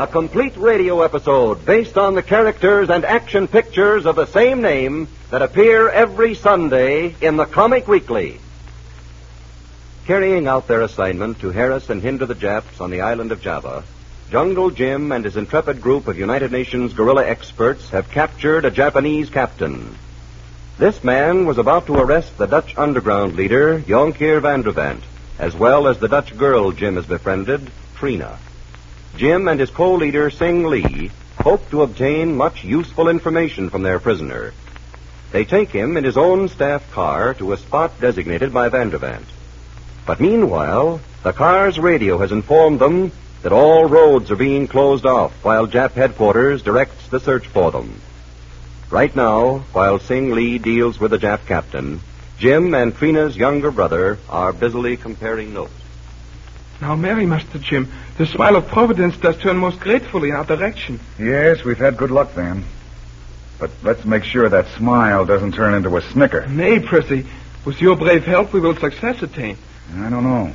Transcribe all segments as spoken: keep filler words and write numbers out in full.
a complete radio episode based on the characters and action pictures of the same name that appear every Sunday in the Comic Weekly. Carrying out their assignment to harass and hinder the Japs on the island of Java, Jungle Jim and his intrepid group of United Nations guerrilla experts have captured a Japanese captain. This man was about to arrest the Dutch underground leader, Jonkheer van der Vandt, as well as the Dutch girl Jim has befriended, Trina. Jim and his co-leader, Sing Lee, hope to obtain much useful information from their prisoner. They take him in his own staff car to a spot designated by Van der Vandt. But meanwhile, the car's radio has informed them that all roads are being closed off while Jap headquarters directs the search for them. Right now, while Sing Lee deals with the Jap captain, Jim and Trina's younger brother are busily comparing notes. Now, Mary, Master Jim, the smile of Providence does turn most gratefully in our direction. Yes, we've had good luck, Van. But let's make sure that smile doesn't turn into a snicker. Nay, Prissy. With your brave help, we will success attain. I don't know.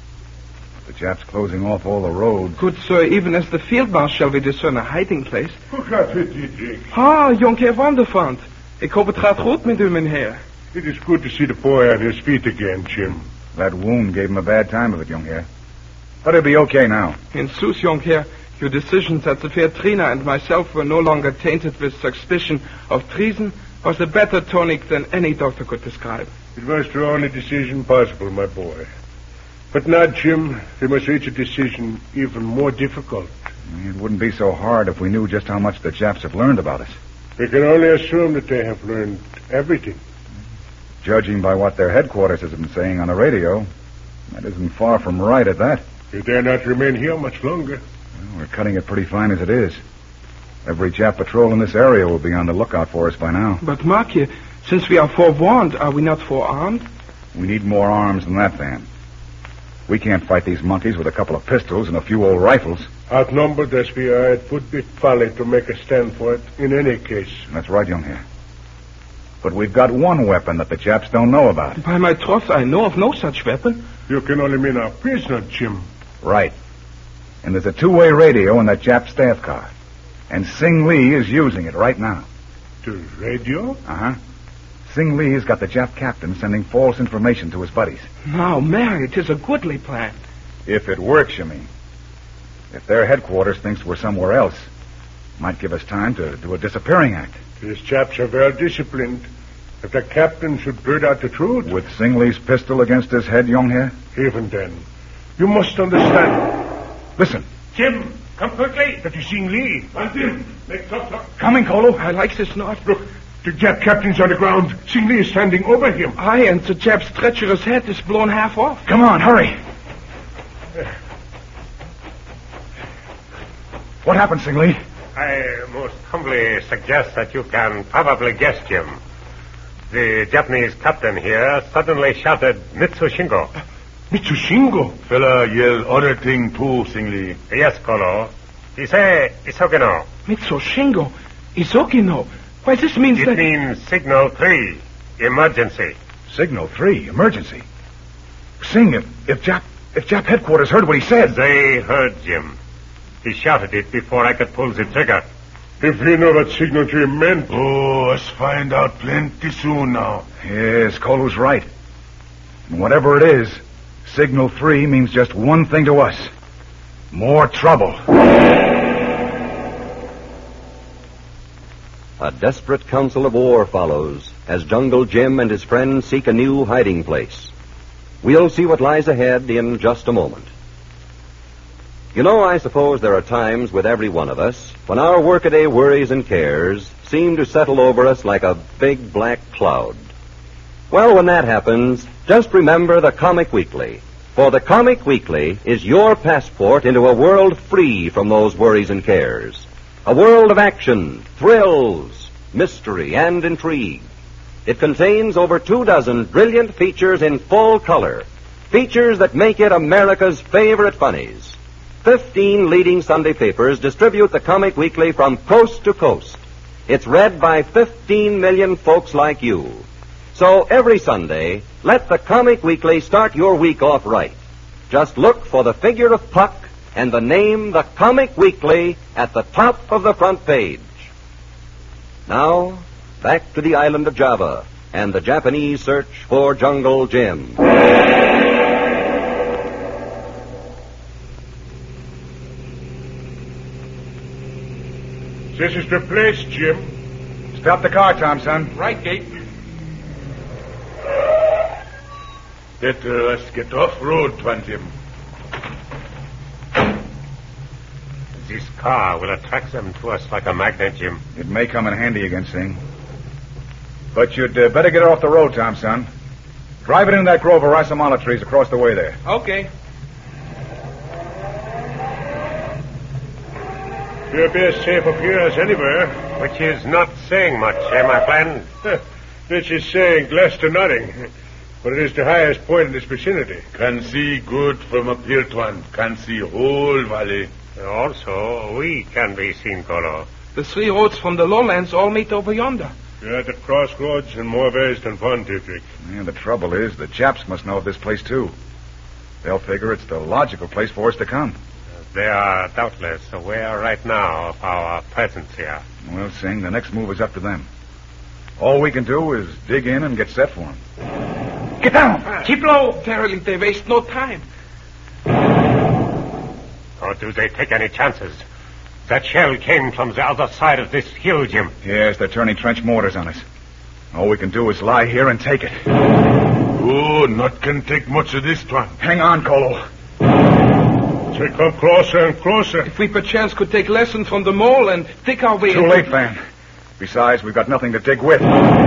The Japs closing off all the roads. Good sir, even as the field marshal we discern a hiding place. Hoe gaat het, Dick? Ah, Jonkheer van der Vandt. Ik hoop het gaat goed met u, meneer. It is good to see the boy on his feet again, Jim. That wound gave him a bad time of it, Jonkheer. But he'll be okay now. In sooth, Jonkheer, your decision that the fair Trina and myself were no longer tainted with suspicion of treason was a better tonic than any doctor could describe. It was the only decision possible, my boy. But now, Jim, we must reach a decision even more difficult. It wouldn't be so hard if we knew just how much the Japs have learned about us. We can only assume that they have learned everything. Judging by what their headquarters has been saying on the radio, that isn't far from right at that. We dare not remain here much longer. Well, we're cutting it pretty fine as it is. Every Jap patrol in this area will be on the lookout for us by now. But mark you, since we are forewarned, are we not forearmed? We need more arms than that, Van. We can't fight these monkeys with a couple of pistols and a few old rifles. Outnumbered as we are, it would be folly to make a stand for it in any case. That's right, Jonkheer. But we've got one weapon that the Japs don't know about. By my troth, I know of no such weapon. You can only mean our prisoner, Jim. Right. And there's a two-way radio in that Jap staff car. And Sing Lee is using it right now. The radio? Uh-huh. Sing Lee has got the Jap captain sending false information to his buddies. Now, Mary, 'tis a goodly plan. If it works, you mean. If their headquarters thinks we're somewhere else, might give us time to do a disappearing act. These chaps are well disciplined. If the captain should blurt out the truth... With Sing Lee's pistol against his head, Jonkheer? Even then. You must understand. Listen. Jim, come quickly. That is Sing Lee. Want him. Make talk, talk. Coming, Kolo. I like this knot. Look, the Jap captain's on the ground. Sing Lee is standing over him. Aye, and the Jap's treacherous head is blown half off. Come on, hurry. What happened, Sing Lee? I most humbly suggest that you can probably guess, Jim. The Japanese captain here suddenly shouted, Mitsushingo. Uh, Mitsushingo? Fella yell other thing too, Sing Lee. Yes, Kolo. He say, Isogino. Mitsushingo? Isogino? Why, this means it that... It means signal three, emergency. Signal three, emergency? Sing, if, if Jap if Jap headquarters heard what he said... They heard, Jim. He shouted it before I could pull the trigger. If we know what signal three meant... Oh, us find out plenty soon now. Yes, Kolo's right. And whatever it is, signal three means just one thing to us. More trouble. A desperate council of war follows as Jungle Jim and his friends seek a new hiding place. We'll see what lies ahead in just a moment. You know, I suppose there are times with every one of us when our workaday worries and cares seem to settle over us like a big black cloud. Well, when that happens, just remember the Comic Weekly. For the Comic Weekly is your passport into a world free from those worries and cares. A world of action, thrills, mystery, and intrigue. It contains over two dozen brilliant features in full color. Features that make it America's favorite funnies. Fifteen leading Sunday papers distribute the Comic Weekly from coast to coast. It's read by fifteen million folks like you. So every Sunday, let the Comic Weekly start your week off right. Just look for the figure of Puck and the name The Comic Weekly at the top of the front page. Now, back to the island of Java and the Japanese search for Jungle Jim. This is the place, Jim. Stop the car, Thompson. Right, Gate. Better us get off road, Tuan Jim. This car will attract them to us like a magnet, Jim. It may come in handy against Singh. But you'd uh, better get it off the road, Thompson. Drive it into that grove of rasamala trees across the way there. Okay. You'll be as safe up here as anywhere. Which is not saying much, eh, my friend? This is saying less to nothing. But it is the highest point in this vicinity. Can see good from up here, Tuan. Can see whole valley. Also, we can be seen, Kolo. The three roads from the lowlands all meet over yonder. You're at the crossroads in more ways than one, Dietrich. Yeah, the trouble is, the Japs must know of this place, too. They'll figure it's the logical place for us to come. They are doubtless aware right now of our presence here. Well, Singh, the next move is up to them. All we can do is dig in and get set for them. Get down! Keep low! Verily, they waste no time. Or do they take any chances? That shell came from the other side of this hill, Jim. Yes, they're turning trench mortars on us. All we can do is lie here and take it. Oh, not can take much of this, Tuan. Hang on, Kolo. They come closer and closer. If we perchance could take lessons from the mole and dig our way... Too into- late, Van. Besides, we've got nothing to dig with.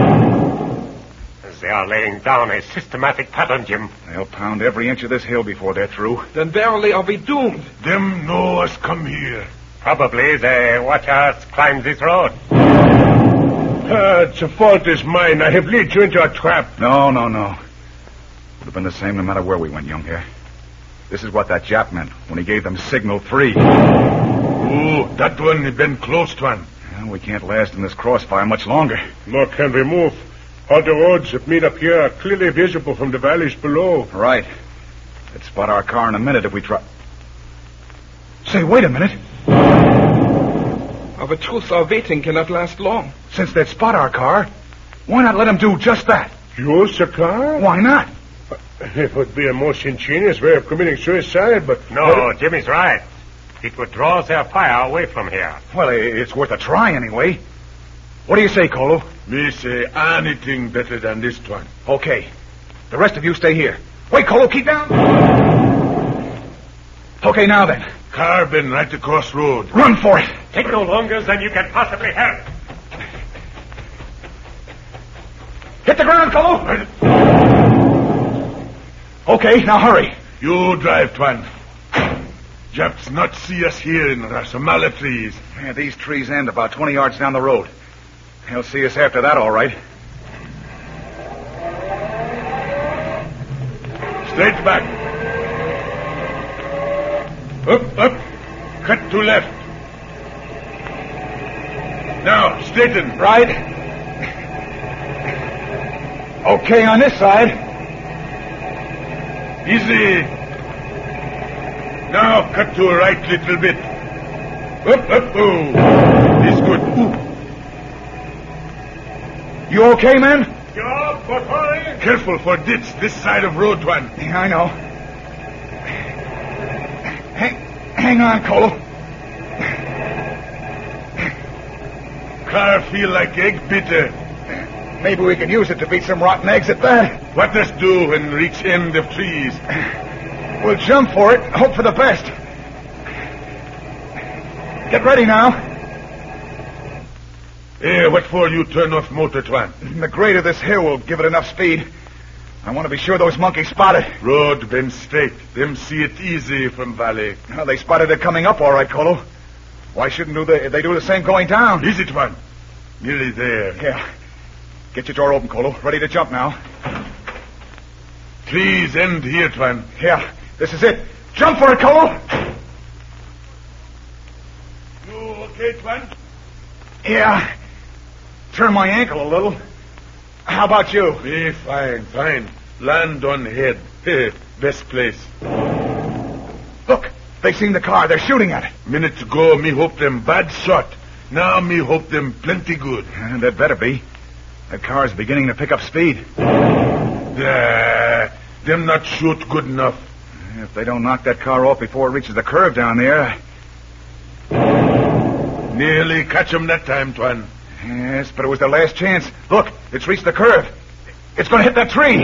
They are laying down a systematic pattern, Jim. They'll pound every inch of this hill before they're through. Then verily are we doomed. Them know us come here. Probably they watch us climb this road. Ah, the fault is mine. I have led you into a trap. No, no, no. Would have been the same no matter where we went, young hair. This is what that Jap meant when he gave them signal three. Oh, that one had been close, Tuan. Well, we can't last in this crossfire much longer. Nor can we move. All the roads that meet up here are clearly visible from the valleys below. Right. They'd spot our car in a minute if we try. Say, wait a minute. Of a truth, our waiting cannot last long. Since they'd spot our car, why not let them do just that? Use the car? Why not? It would be a most ingenious way of committing suicide, but... No, Jimmy's right. It would draw their fire away from here. Well, it's worth a try anyway. What do you say, Kolo? Me say anything better than this, Tuan. Okay. The rest of you stay here. Wait, Kolo, keep down. Okay, now then. Car been right across road. Run for it. Take no longer than you can possibly help. Hit the ground, Kolo. Okay, now hurry. You drive, Tuan. Japs not see us here in rasamala trees. Yeah, these trees end about twenty yards down the road. They'll see us after that, all right. Straight back. Up, up. Cut to left. Now, straighten. Right. Okay, on this side. Easy. Now, cut to right little bit. Up, up, oh. This good. Ooh. You okay, man? Job, but hurry. Careful for ditch this side of road, Tuan. Yeah, I know. Hang, hang on, Kolo. Car feel like egg bitter. Maybe we can use it to beat some rotten eggs at that. What does do when reach end of trees? We'll jump for it, hope for the best. Get ready now. Eh, what for you turn off motor, Tuan? The grade of this hill will give it enough speed. I want to be sure those monkeys spot it. Road been straight. Them see it easy from valley. Well, they spotted it coming up all right, Kolo. Why shouldn't do they, they do the same going down? Easy, Tuan. Nearly there. Yeah. Get your door open, Kolo. Ready to jump now. Trees end here, Tuan. Yeah, this is it. Jump for it, Kolo. You okay, Tuan? Yeah. Turn my ankle a little. How about you? Me fine, fine. Land on head. Best place. Look, They seen the car. They're shooting at it. Minutes ago, me hope them bad shot. Now me hope them plenty good. And that better be. That car's beginning to pick up speed. Yeah, them not shoot good enough. If they don't knock that car off before it reaches the curve down there... Nearly catch 'em that time, Twan. Yes, but it was their last chance. Look, it's reached the curve. It's going to hit that tree.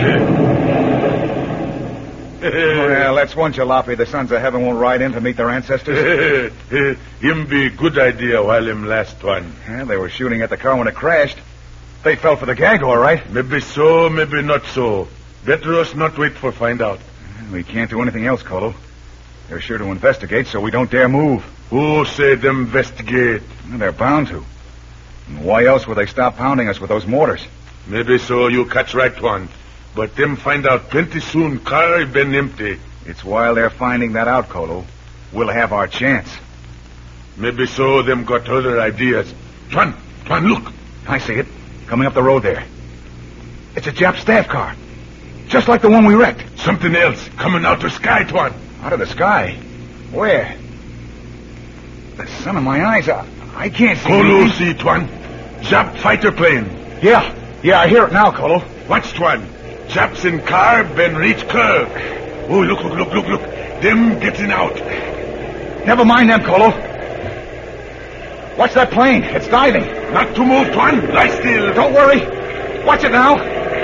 Well, that's one jalopy the sons of heaven won't ride in to meet their ancestors. Him be good idea while him last one. Yeah, they were shooting at the car when it crashed. They fell for the gag, all right. Maybe so, maybe not so. Better us not wait for find out. We can't do anything else, Colo. They're sure to investigate, so we don't dare move. Who say them investigate? Well, they're bound to. And why else would they stop pounding us with those mortars? Maybe so, you catch right one. But them find out plenty soon car been empty. It's while they're finding that out, Colo, we'll have our chance. Maybe so, them got other ideas. Twan, Twan, look. I see it. Coming up the road there. It's a Jap staff car. Just like the one we wrecked. Something else coming out of the sky, Twan. Out of the sky? Where? The sun of my eyes, I, I can't see. Colo, see, Twan. Jap fighter plane. Yeah, yeah, I hear it now, Colo. Watch, Twan. Japs in car been reach curve. Oh, look, look, look, look, look. Them getting out. Never mind them, Colo. Watch that plane. It's diving. Not to move, Twan. Lie still. Don't worry. Watch it now.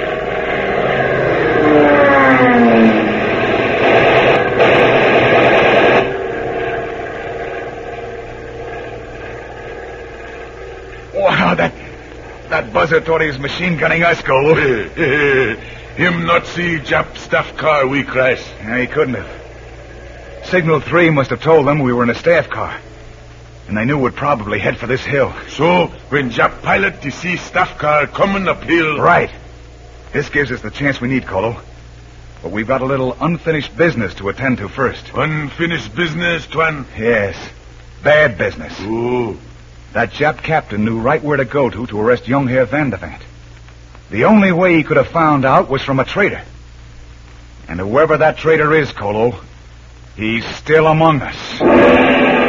Wow, that that buzzer thought he was machine gunning us, Colo. Him not see Jap staff car we crash. Yeah, he couldn't have. Signal three must have told them we were in a staff car. And they knew we'd probably head for this hill. So, when Jap pilot to see staff car coming uphill... Right. This gives us the chance we need, Colo. But we've got a little unfinished business to attend to first. Unfinished business, Twan? Yes. Bad business. Ooh. That Jap captain knew right where to go to to arrest young Herr Vandevant. The only way he could have found out was from a traitor. And whoever that traitor is, Colo, he's still among us.